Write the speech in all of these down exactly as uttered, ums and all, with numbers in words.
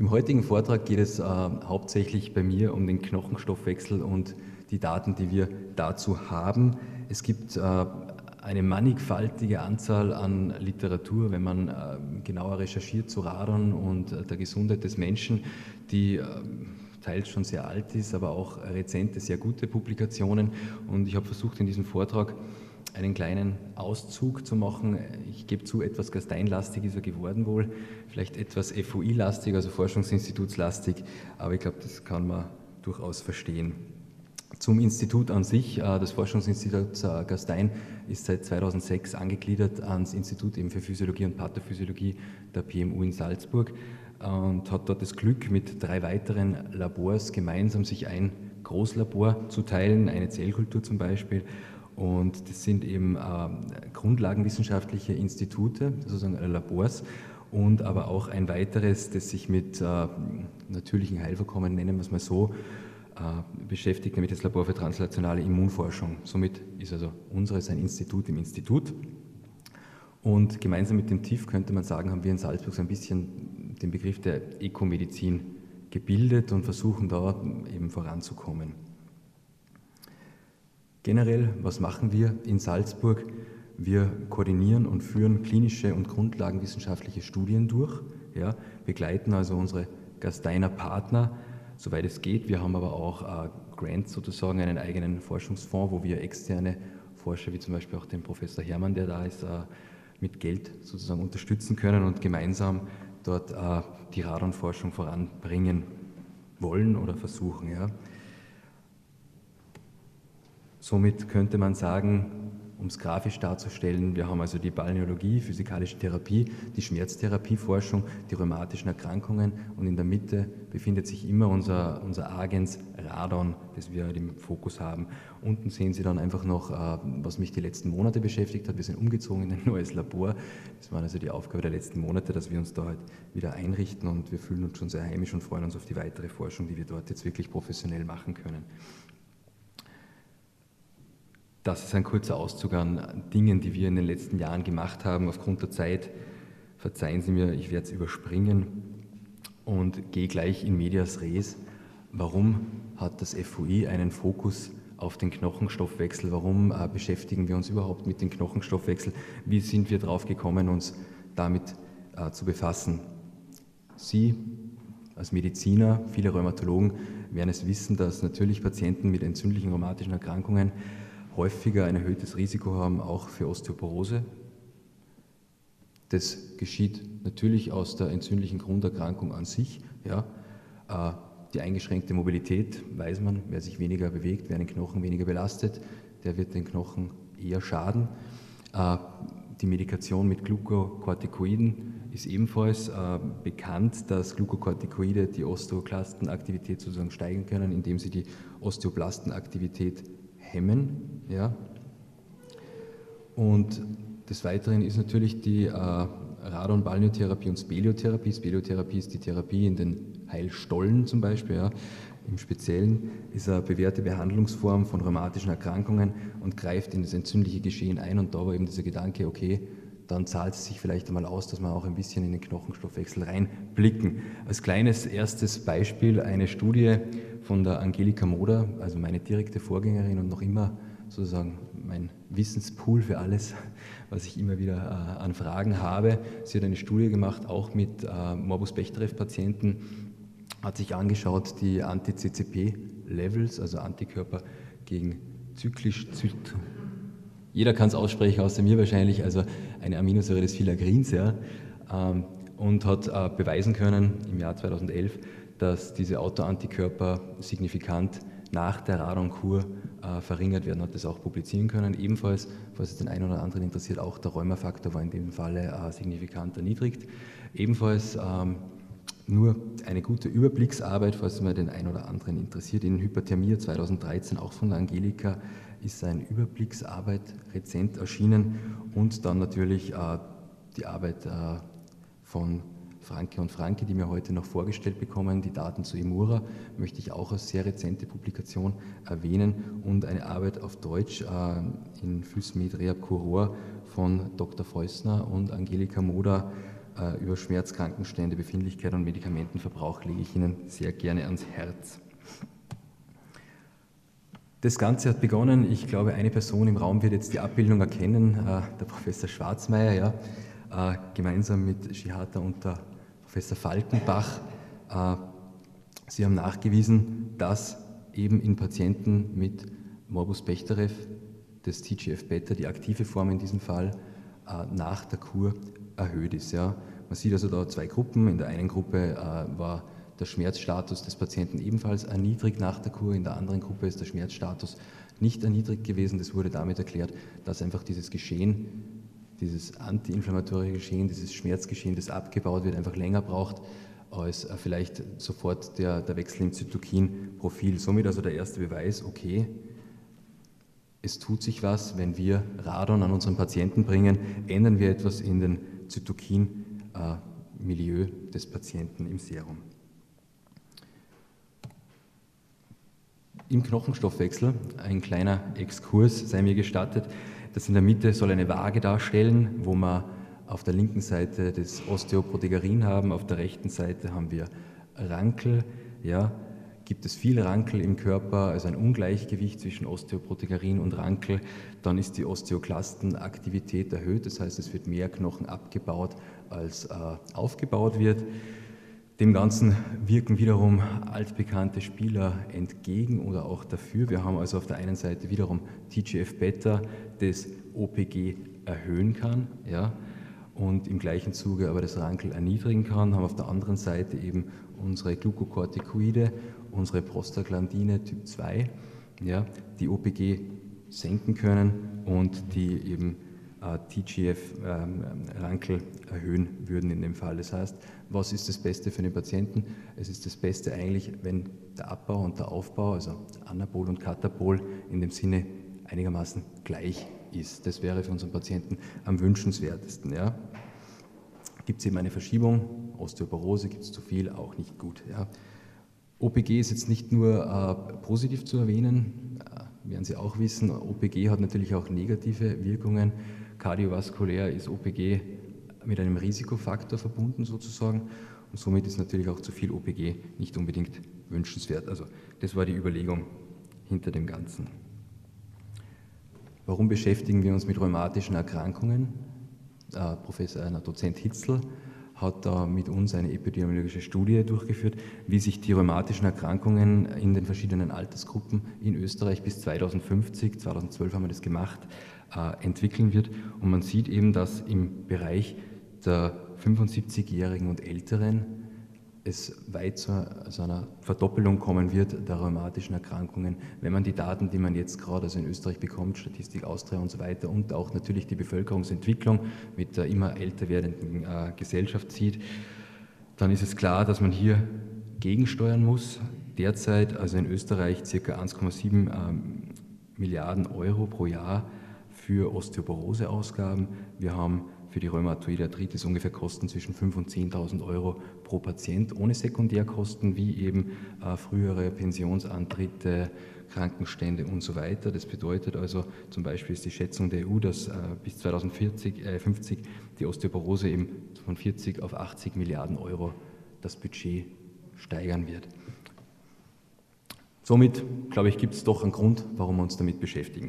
Im heutigen Vortrag geht es äh, hauptsächlich bei mir um den Knochenstoffwechsel und die Daten, die wir dazu haben. Es gibt äh, eine mannigfaltige Anzahl an Literatur, wenn man äh, genauer recherchiert zu Radon und äh, der Gesundheit des Menschen, die äh, teils schon sehr alt ist, aber auch rezente, sehr gute Publikationen. Und ich habe versucht, in diesem Vortrag einen kleinen Auszug zu machen. Ich gebe zu, etwas gasteinlastig ist er geworden wohl, vielleicht etwas F O I-lastig, also forschungsinstitutslastig, aber ich glaube, das kann man durchaus verstehen. Zum Institut an sich, das Forschungsinstitut Gastein ist seit zweitausendsechs angegliedert ans Institut eben für Physiologie und Pathophysiologie der P M U in Salzburg und hat dort das Glück, mit drei weiteren Labors gemeinsam sich ein Großlabor zu teilen, eine Zellkultur zum Beispiel. Und das sind eben äh, grundlagenwissenschaftliche Institute, sozusagen Labors, und aber auch ein weiteres, das sich mit äh, natürlichen Heilvorkommen, nennen wir es mal so, äh, beschäftigt, nämlich das Labor für translationale Immunforschung. Somit ist also unseres ein Institut im Institut. Und gemeinsam mit dem T I F, könnte man sagen, haben wir in Salzburg so ein bisschen den Begriff der Ekomedizin gebildet und versuchen da eben voranzukommen. Generell, was machen wir in Salzburg? Wir koordinieren und führen klinische und grundlagenwissenschaftliche Studien durch, ja, begleiten also unsere Gasteiner Partner, soweit es geht. Wir haben aber auch äh, Grants sozusagen, einen eigenen Forschungsfonds, wo wir externe Forscher, wie zum Beispiel auch den Professor Hermann, der da ist, äh, mit Geld sozusagen unterstützen können und gemeinsam dort äh, die Radonforschung voranbringen wollen oder versuchen. Ja. Somit könnte man sagen, um es grafisch darzustellen, wir haben also die Balneologie, physikalische Therapie, die Schmerztherapieforschung, die rheumatischen Erkrankungen und in der Mitte befindet sich immer unser, unser Agens Radon, das wir im Fokus haben. Unten sehen Sie dann einfach noch, was mich die letzten Monate beschäftigt hat. Wir sind umgezogen in ein neues Labor. Das war also die Aufgabe der letzten Monate, dass wir uns da halt wieder einrichten und wir fühlen uns schon sehr heimisch und freuen uns auf die weitere Forschung, die wir dort jetzt wirklich professionell machen können. Das ist ein kurzer Auszug an Dingen, die wir in den letzten Jahren gemacht haben. Aufgrund der Zeit, verzeihen Sie mir, ich werde es überspringen und gehe gleich in medias res. Warum hat das F O I einen Fokus auf den Knochenstoffwechsel? Warum äh, beschäftigen wir uns überhaupt mit dem Knochenstoffwechsel? Wie sind wir darauf gekommen, uns damit äh, zu befassen? Sie als Mediziner, viele Rheumatologen werden es wissen, dass natürlich Patienten mit entzündlichen rheumatischen Erkrankungen häufiger ein erhöhtes Risiko haben, auch für Osteoporose. Das geschieht natürlich aus der entzündlichen Grunderkrankung an sich. Ja. Die eingeschränkte Mobilität, weiß man, wer sich weniger bewegt, wer den Knochen weniger belastet, der wird den Knochen eher schaden. Die Medikation mit Glukokortikoiden ist ebenfalls bekannt, dass Glukokortikoide die Osteoklastenaktivität sozusagen steigern können, indem sie die Osteoblastenaktivität hemmen. Ja. Und des Weiteren ist natürlich die äh, Radon-Balneotherapie und Speleotherapie. Speleotherapie ist die Therapie in den Heilstollen zum Beispiel. Ja. Im Speziellen ist eine bewährte Behandlungsform von rheumatischen Erkrankungen und greift in das entzündliche Geschehen ein. Und da war eben dieser Gedanke, okay, dann zahlt es sich vielleicht einmal aus, dass wir auch ein bisschen in den Knochenstoffwechsel reinblicken. Als kleines erstes Beispiel eine Studie von der Angelika Moder, also meine direkte Vorgängerin und noch immer sozusagen mein Wissenspool für alles, was ich immer wieder äh, an Fragen habe. Sie hat eine Studie gemacht, auch mit äh, Morbus Bechterew-Patienten, hat sich angeschaut die Anti-C C P-Levels, also Antikörper gegen zyklisch, zyt jeder kann es aussprechen, außer mir wahrscheinlich, also eine Aminosäure des Filagrins, ja, ähm, und hat äh, beweisen können im Jahr zweitausendelf, dass diese Autoantikörper signifikant nach der Radonkur äh, verringert werden, hat das auch publizieren können. Ebenfalls, falls es den einen oder anderen interessiert, auch der Rheumafaktor war in dem Falle äh, signifikant erniedrigt. Ebenfalls ähm, nur eine gute Überblicksarbeit, falls es mal den einen oder anderen interessiert. In Hyperthermie zweitausenddreizehn, auch von der Angelika, ist eine Überblicksarbeit rezent erschienen und dann natürlich äh, die Arbeit äh, von Franke und Franke, die mir heute noch vorgestellt bekommen, die Daten zu Emura, möchte ich auch als sehr rezente Publikation erwähnen und eine Arbeit auf Deutsch äh, in Phys Med Rehab Curor von Doktor Feusner und Angelika Moder äh, über Schmerzkrankenstände, Befindlichkeit und Medikamentenverbrauch lege ich Ihnen sehr gerne ans Herz. Das Ganze hat begonnen, ich glaube, eine Person im Raum wird jetzt die Abbildung erkennen, äh, der Professor Schwarzmeier, ja, äh, gemeinsam mit Shihata und der Professor Falkenbach. Äh, sie haben nachgewiesen, dass eben in Patienten mit Morbus Bechterew das T G F-Beta, die aktive Form in diesem Fall, äh, nach der Kur erhöht ist. Ja. Man sieht also da zwei Gruppen. In der einen Gruppe äh, war der Schmerzstatus des Patienten ebenfalls erniedrigt nach der Kur, in der anderen Gruppe ist der Schmerzstatus nicht erniedrigt gewesen. Das wurde damit erklärt, dass einfach dieses Geschehen, dieses antiinflammatorische Geschehen, dieses Schmerzgeschehen, das abgebaut wird, einfach länger braucht als vielleicht sofort der, der Wechsel im Zytokinprofil. Somit also der erste Beweis, okay, es tut sich was, wenn wir Radon an unseren Patienten bringen, ändern wir etwas in den Zytokin-Milieu des Patienten im Serum. Im Knochenstoffwechsel, ein kleiner Exkurs sei mir gestattet, das in der Mitte soll eine Waage darstellen, wo wir auf der linken Seite das Osteoprotegerin haben, auf der rechten Seite haben wir Rankel. Ja, gibt es viel Rankel im Körper, also ein Ungleichgewicht zwischen Osteoprotegerin und Rankel, dann ist die Osteoklastenaktivität erhöht, das heißt, es wird mehr Knochen abgebaut, als äh, aufgebaut wird. Dem Ganzen wirken wiederum altbekannte Spieler entgegen oder auch dafür. Wir haben also auf der einen Seite wiederum T G F-Beta, das O P G erhöhen kann, ja, und im gleichen Zuge aber das Rankel erniedrigen kann, haben auf der anderen Seite eben unsere Glucocorticoide, unsere Prostaglandine Typ zwei, ja, die O P G senken können und die eben äh, T G F-Rankel ähm, erhöhen würden in dem Fall. Das heißt, was ist das Beste für den Patienten? Es ist das Beste eigentlich, wenn der Abbau und der Aufbau, also Anabol und Katabol, in dem Sinne einigermaßen gleich ist. Das wäre für unseren Patienten am wünschenswertesten. Ja. Gibt es eben eine Verschiebung, Osteoporose, gibt es zu viel, auch nicht gut. Ja. O P G ist jetzt nicht nur äh, positiv zu erwähnen, äh, werden Sie auch wissen, O P G hat natürlich auch negative Wirkungen. Kardiovaskulär ist O P G mit einem Risikofaktor verbunden sozusagen und somit ist natürlich auch zu viel O P G nicht unbedingt wünschenswert. Also das war die Überlegung hinter dem Ganzen. Warum beschäftigen wir uns mit rheumatischen Erkrankungen? Äh, Professor äh, Dozent Hitzl hat da mit uns eine epidemiologische Studie durchgeführt, wie sich die rheumatischen Erkrankungen in den verschiedenen Altersgruppen in Österreich bis zweitausendfünfzig, zweitausendzwölf haben wir das gemacht, äh, entwickeln wird. Und man sieht eben, dass im Bereich der fünfundsiebzigjährigen und Älteren es weit zu einer Verdoppelung kommen wird der rheumatischen Erkrankungen, wenn man die Daten, die man jetzt gerade also in Österreich bekommt, Statistik Austria und so weiter und auch natürlich die Bevölkerungsentwicklung mit der immer älter werdenden äh, Gesellschaft sieht, dann ist es klar, dass man hier gegensteuern muss. Derzeit, also in Österreich, ca. eins Komma sieben ähm, Milliarden Euro pro Jahr für Osteoporose-Ausgaben. Wir haben für die rheumatoide Arthritis ungefähr Kosten zwischen fünftausend und zehntausend Euro pro Patient, ohne Sekundärkosten wie eben äh, frühere Pensionsantritte, Krankenstände und so weiter. Das bedeutet also, zum Beispiel ist die Schätzung der E U, dass äh, bis zweitausendfünfzig äh, die Osteoporose eben von vierzig auf achtzig Milliarden Euro das Budget steigern wird. Somit, glaube ich, gibt es doch einen Grund, warum wir uns damit beschäftigen.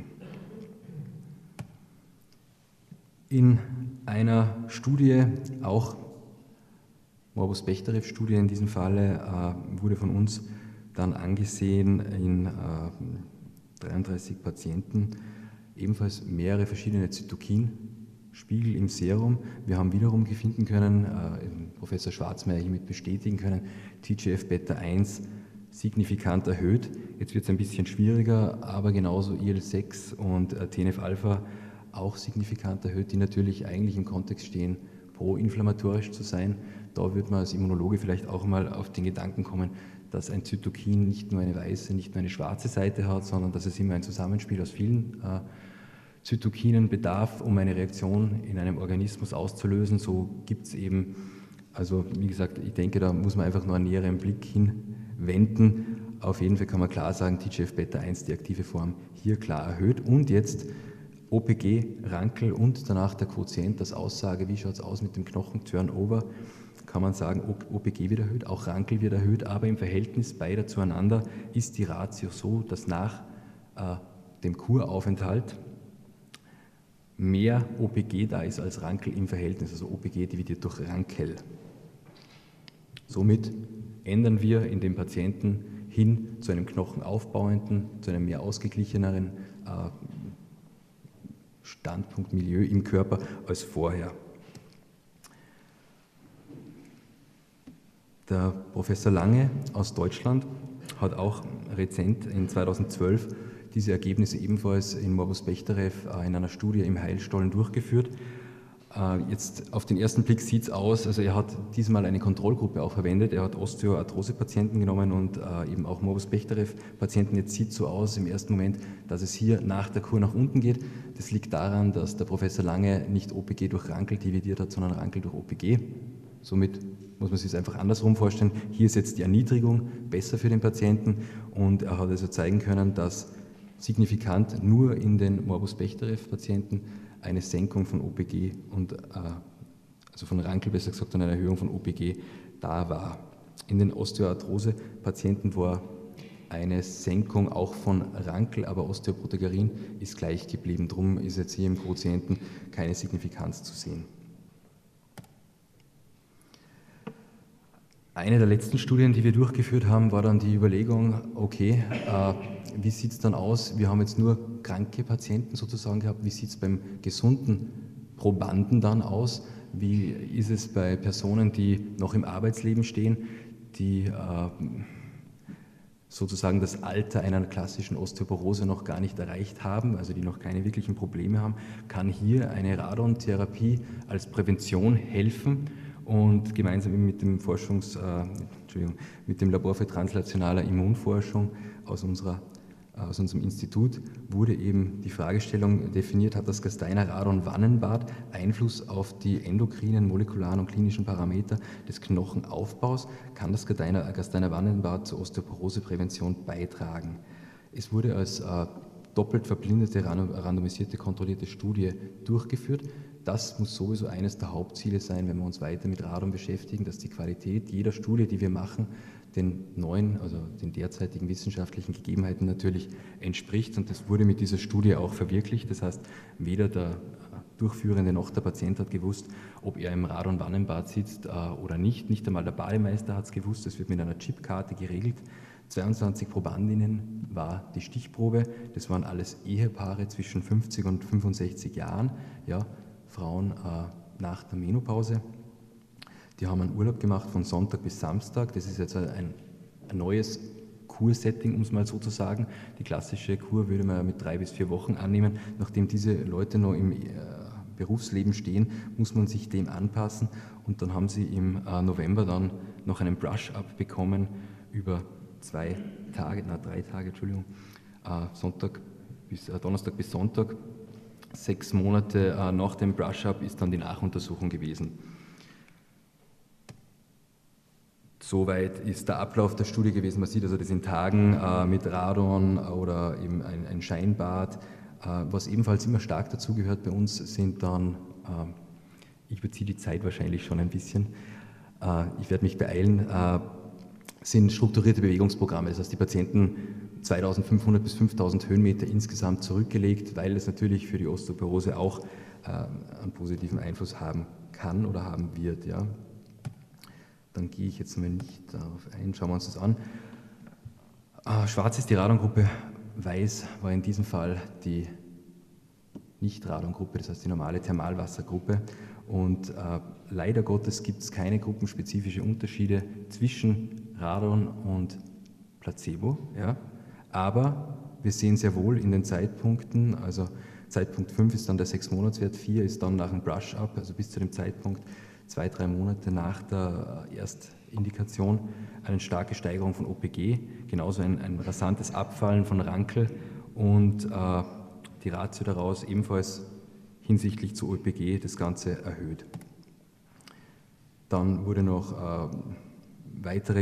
In einer Studie, auch Morbus Bechterew-Studie in diesem Falle, äh, wurde von uns dann angesehen in äh, dreiunddreißig Patienten ebenfalls mehrere verschiedene Zytokinspiegel im Serum. Wir haben wiederum finden können, äh, Professor Schwarzmeier hiermit bestätigen können, T G F-Beta eins signifikant erhöht. Jetzt wird es ein bisschen schwieriger, aber genauso I L sechs und äh, T N F-Alpha auch signifikant erhöht, die natürlich eigentlich im Kontext stehen, proinflammatorisch zu sein. Da wird man als Immunologe vielleicht auch mal auf den Gedanken kommen, dass ein Zytokin nicht nur eine weiße, nicht nur eine schwarze Seite hat, sondern dass es immer ein Zusammenspiel aus vielen äh, Zytokinen bedarf, um eine Reaktion in einem Organismus auszulösen. So gibt es eben, also wie gesagt, ich denke, da muss man einfach nur einen näheren Blick hinwenden. Auf jeden Fall kann man klar sagen, T G F-Beta eins, die aktive Form, hier klar erhöht und jetzt O P G, Rankel und danach der Quotient, das Aussage, wie schaut es aus mit dem Knochen-Turnover, kann man sagen, O P G wird erhöht, auch Rankel wird erhöht, aber im Verhältnis beider zueinander ist die Ratio so, dass nach äh, dem Kuraufenthalt mehr O P G da ist als Rankel im Verhältnis, also O P G dividiert durch Rankel. Somit ändern wir in dem Patienten hin zu einem knochenaufbauenden, zu einem mehr ausgeglicheneren äh, Standpunkt, Milieu im Körper als vorher. Der Professor Lange aus Deutschland hat auch rezent in zweitausendzwölf diese Ergebnisse ebenfalls in Morbus Bechterew in einer Studie im Heilstollen durchgeführt. Jetzt auf den ersten Blick sieht es aus, also er hat diesmal eine Kontrollgruppe auch verwendet, er hat Osteoarthrose-Patienten genommen und eben auch Morbus Bechterew-Patienten. Jetzt sieht es so aus im ersten Moment, dass es hier nach der Kur nach unten geht. Das liegt daran, dass der Professor Lange nicht O P G durch Rankel dividiert hat, sondern Rankel durch O P G. Somit muss man sich es einfach andersrum vorstellen. Hier ist jetzt die Erniedrigung besser für den Patienten und er hat also zeigen können, dass signifikant nur in den Morbus Bechterew-Patienten eine Senkung von O P G und äh, also von Rankel besser gesagt und eine Erhöhung von O P G da war. In den Osteoarthrose-Patienten war eine Senkung auch von Rankel, aber Osteoprotegerin ist gleich geblieben. Darum ist jetzt hier im Quotienten keine Signifikanz zu sehen. Eine der letzten Studien, die wir durchgeführt haben, war dann die Überlegung, okay, äh, wie sieht es dann aus? Wir haben jetzt nur kranke Patienten sozusagen gehabt. Wie sieht es beim gesunden Probanden dann aus? Wie ist es bei Personen, die noch im Arbeitsleben stehen, die äh, sozusagen das Alter einer klassischen Osteoporose noch gar nicht erreicht haben, also die noch keine wirklichen Probleme haben? Kann hier eine Radontherapie als Prävention helfen? Und gemeinsam mit dem Forschungs, äh, Entschuldigung, mit dem Labor für translationale Immunforschung aus, unserer, aus unserem Institut wurde eben die Fragestellung definiert, hat das Gasteiner Radon-Wannenbad Einfluss auf die endokrinen, molekularen und klinischen Parameter des Knochenaufbaus? Kann das Gasteiner, Gasteiner Wannenbad zur Osteoporoseprävention beitragen? Es wurde als äh, doppelt verblindete, randomisierte, kontrollierte Studie durchgeführt. Das muss sowieso eines der Hauptziele sein, wenn wir uns weiter mit Radon beschäftigen, dass die Qualität jeder Studie, die wir machen, den neuen, also den derzeitigen wissenschaftlichen Gegebenheiten natürlich entspricht. Und das wurde mit dieser Studie auch verwirklicht. Das heißt, weder der Durchführende noch der Patient hat gewusst, ob er im Radon-Wannenbad sitzt oder nicht. Nicht einmal der Bademeister hat es gewusst. Das wird mit einer Chipkarte geregelt. zweiundzwanzig Probandinnen war die Stichprobe. Das waren alles Ehepaare zwischen fünfzig und fünfundsechzig Jahren. Ja, Frauen äh, nach der Menopause. Die haben einen Urlaub gemacht von Sonntag bis Samstag. Das ist jetzt ein, ein neues Kursetting, um es mal so zu sagen. Die klassische Kur würde man mit drei bis vier Wochen annehmen. Nachdem diese Leute noch im äh, Berufsleben stehen, muss man sich dem anpassen. Und dann haben sie im äh, November dann noch einen Brush-Up bekommen über zwei Tage, na drei Tage, Entschuldigung, äh, Sonntag bis, äh, Donnerstag bis Sonntag. Sechs Monate äh, nach dem Brush-Up ist dann die Nachuntersuchung gewesen. Soweit ist der Ablauf der Studie gewesen. Man sieht also das in Tagen äh, mit Radon oder eben ein, ein Scheinbad. Äh, was ebenfalls immer stark dazugehört bei uns sind dann, äh, ich beziehe die Zeit wahrscheinlich schon ein bisschen, äh, ich werde mich beeilen, äh, sind strukturierte Bewegungsprogramme. Das heißt, die Patienten zweitausendfünfhundert bis fünftausend Höhenmeter insgesamt zurückgelegt, weil es natürlich für die Osteoporose auch äh, einen positiven Einfluss haben kann oder haben wird. Ja. Dann gehe ich jetzt mal nicht darauf ein, schauen wir uns das an. Äh, schwarz ist die Radongruppe, weiß war in diesem Fall die Nicht-Radongruppe, das heißt die normale Thermalwassergruppe. Und äh, leider Gottes gibt es keine gruppenspezifische Unterschiede zwischen Radon und Placebo. Ja. Aber wir sehen sehr wohl in den Zeitpunkten, also Zeitpunkt fünf ist dann der sechs Monatswert, vier ist dann nach dem Brush-Up, also bis zu dem Zeitpunkt zwei, drei Monate nach der Erstindikation, eine starke Steigerung von O P G, genauso ein, ein rasantes Abfallen von Rankel und äh, die Ratio daraus ebenfalls hinsichtlich zu O P G das Ganze erhöht. Dann wurde noch äh, weitere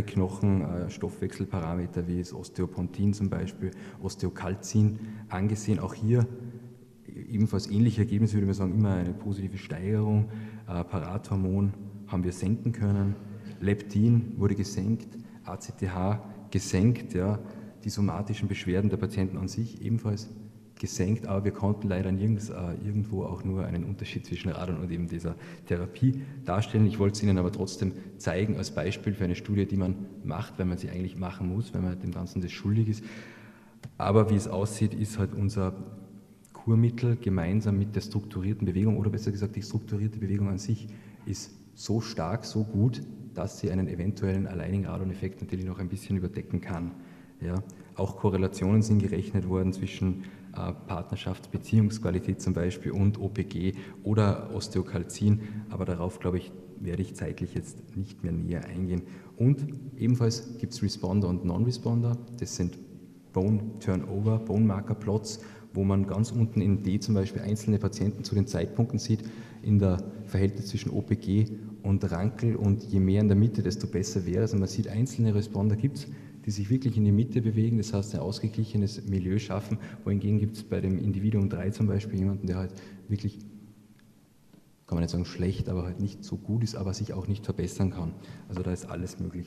Knochenstoffwechselparameter wie das Osteopontin zum Beispiel, Osteokalzin angesehen. Auch hier ebenfalls ähnliche Ergebnisse, würde man sagen, immer eine positive Steigerung. Äh, Parathormon haben wir senken können, Leptin wurde gesenkt, A C T H gesenkt, ja, die somatischen Beschwerden der Patienten an sich ebenfalls gesenkt, aber wir konnten leider nirgends äh, irgendwo auch nur einen Unterschied zwischen Radon und eben dieser Therapie darstellen. Ich wollte es Ihnen aber trotzdem zeigen als Beispiel für eine Studie, die man macht, weil man sie eigentlich machen muss, weil man dem Ganzen das schuldig ist. Aber wie es aussieht, ist halt unser Kurmittel gemeinsam mit der strukturierten Bewegung, oder besser gesagt die strukturierte Bewegung an sich, ist so stark, so gut, dass sie einen eventuellen alleinigen Radon-Effekt natürlich noch ein bisschen überdecken kann. Ja. Auch Korrelationen sind gerechnet worden zwischen äh, Partnerschaftsbeziehungsqualität zum Beispiel und O P G oder Osteokalzin, aber darauf, glaube ich, werde ich zeitlich jetzt nicht mehr näher eingehen. Und ebenfalls gibt es Responder und Non-Responder, das sind Bone Turnover, Bone Marker Plots, wo man ganz unten in D zum Beispiel einzelne Patienten zu den Zeitpunkten sieht, in der Verhältnis zwischen O P G und Rankel, und je mehr in der Mitte, desto besser wäre es. Also man sieht, einzelne Responder gibt es, die sich wirklich in die Mitte bewegen, das heißt ein ausgeglichenes Milieu schaffen, wohingegen gibt es bei dem Individuum drei zum Beispiel jemanden, der halt wirklich, kann man nicht sagen schlecht, aber halt nicht so gut ist, aber sich auch nicht verbessern kann. Also da ist alles möglich.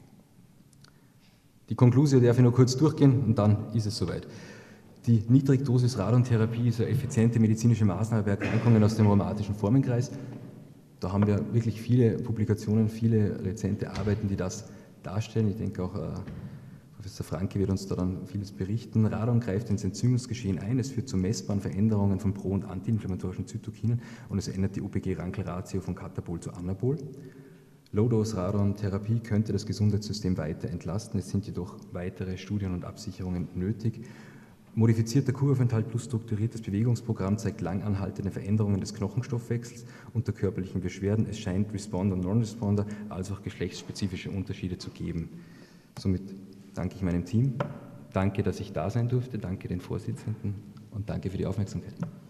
Die Konklusion darf ich nur kurz durchgehen und dann ist es soweit. Die Niedrigdosis-Radon-Therapie ist eine effiziente medizinische Maßnahme bei Erkrankungen aus dem rheumatischen Formenkreis. Da haben wir wirklich viele Publikationen, viele rezente Arbeiten, die das darstellen. Ich denke auch, äh, Professor Franke wird uns da dann vieles berichten. Radon greift ins Entzündungsgeschehen ein, es führt zu messbaren Veränderungen von pro- und antiinflammatorischen Zytokinen und es ändert die O P G-Rankel-Ratio von Katabol zu Anabol. Low-Dose-Radon-Therapie könnte das Gesundheitssystem weiter entlasten, es sind jedoch weitere Studien und Absicherungen nötig. Modifizierter Kuraufenthalt plus strukturiertes Bewegungsprogramm zeigt langanhaltende Veränderungen des Knochenstoffwechsels und der körperlichen Beschwerden. Es scheint Responder und Non-Responder als auch geschlechtsspezifische Unterschiede zu geben. Somit danke ich meinem Team, danke, dass ich da sein durfte, danke den Vorsitzenden und danke für die Aufmerksamkeit.